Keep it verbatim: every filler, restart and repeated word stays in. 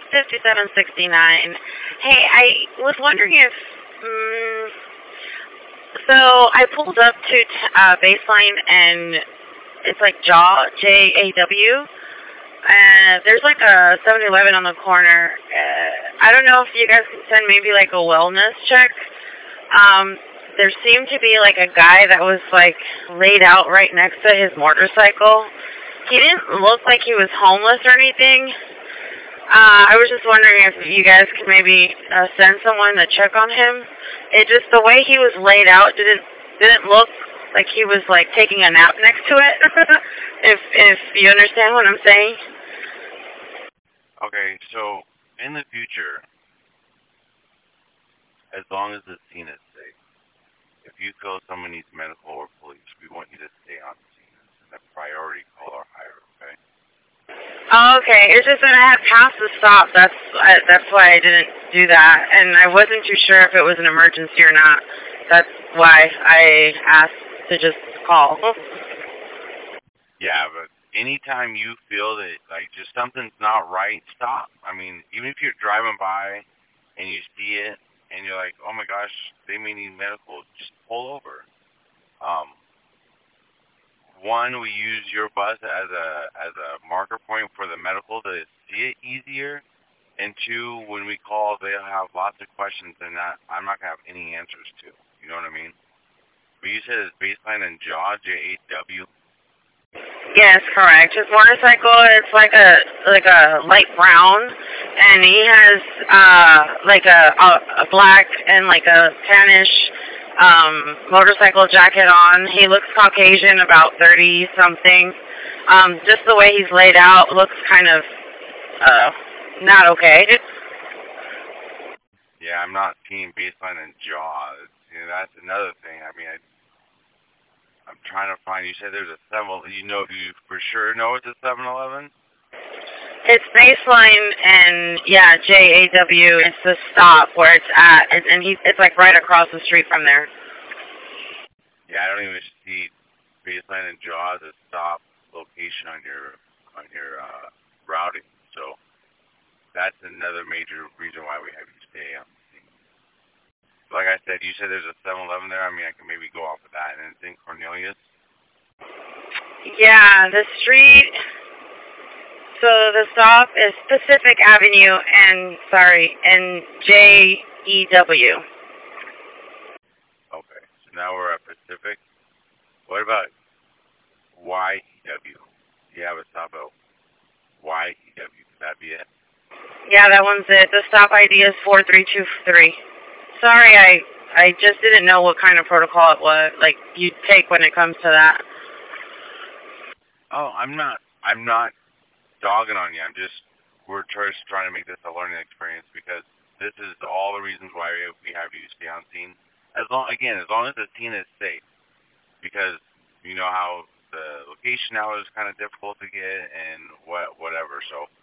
fifty-seven sixty-nine. Hey, I was wondering if. Um, so I pulled up to uh, Baseline, and it's like Jaw, J A W. Uh, there's like a seven eleven on the corner. Uh, I don't know if you guys can send maybe like a wellness check. Um, there seemed to be like a guy that was like laid out right next to his motorcycle. He didn't look like he was homeless or anything. Uh, I was just wondering if you guys could maybe uh, send someone to check on him. It just the way he was laid out didn't didn't look like he was like taking a nap next to it. if if you understand what I'm saying. Okay, so in the future, as long as the scene is safe, if you feel someone needs medical or police, we want you to stay on scene. It's a priority call or higher, okay? Oh, okay. It's just that I had passed the stop. That's I, that's why I didn't do that, and I wasn't too sure if it was an emergency or not. That's why I asked to just call. Yeah, but anytime you feel that like just something's not right, stop. I mean, even if you're driving by and you see it and you're like, oh my gosh, they may need medical, just pull over. Um, one, we use your bus as a as a marker point for the medical to see it easier. And two, when we call, they'll have lots of questions and not I'm not gonna have any answers to. You know what I mean? But you said it's Baseline and Jaw, J A W. Yes, correct. His motorcycle is like a like a light brown, and he has uh like a a, a black and like a tannish um motorcycle jacket on. He looks Caucasian, about thirty something. Um, just the way he's laid out looks kind of uh not okay. Yeah, I'm not seeing Baseline and Jaw. You know, that's another thing. I mean, I. I'm trying to find. You said there's a seven. You know, do you for sure know it's a seven eleven? It's Baseline and yeah, J A W. It's the stop where it's at, and, and he it's like right across the street from there. Yeah, I don't even see Baseline and Jaw as a stop location on your on your uh, routing. So that's another major reason why we have you stay on. Like I said, you said there's a seven eleven there. I mean, I can maybe go off of that. And it's in Cornelius. Yeah, the street. So the stop is Pacific Avenue and, sorry, and J E W. Okay, so now we're at Pacific. What about Y E W? Do you have a stop at Y E W? Could that be it? Yeah, that one's it. The stop I D is four three two three. Sorry, I I just didn't know what kind of protocol it was, like, you take when it comes to that. Oh, I'm not, I'm not dogging on you. I'm just, we're just trying to make this a learning experience because this is all the reasons why we have you stay on scene. As long, again, as long as the scene is safe, because you know how the location now is kind of difficult to get and what, whatever. So